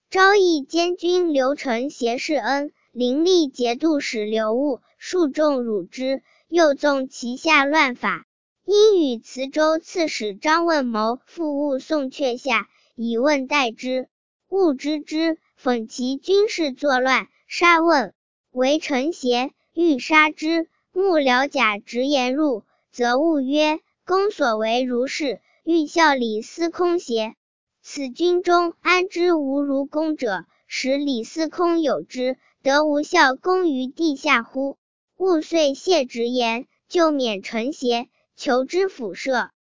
昭义监军刘承协世恩，灵力节度使刘戊，数众辱之，又纵其下乱法。因与磁州刺史张问谋复务宋阙下，以问代之。戊知之，讽其军事作乱，杀问，为承协，欲杀之。幕僚甲直言入，则戊曰：公所为如是，欲效李司空邪？此军中安知无如公者？使李司空有之，得无效公于地下乎？戊遂谢直言，就免承协，求之辅赦。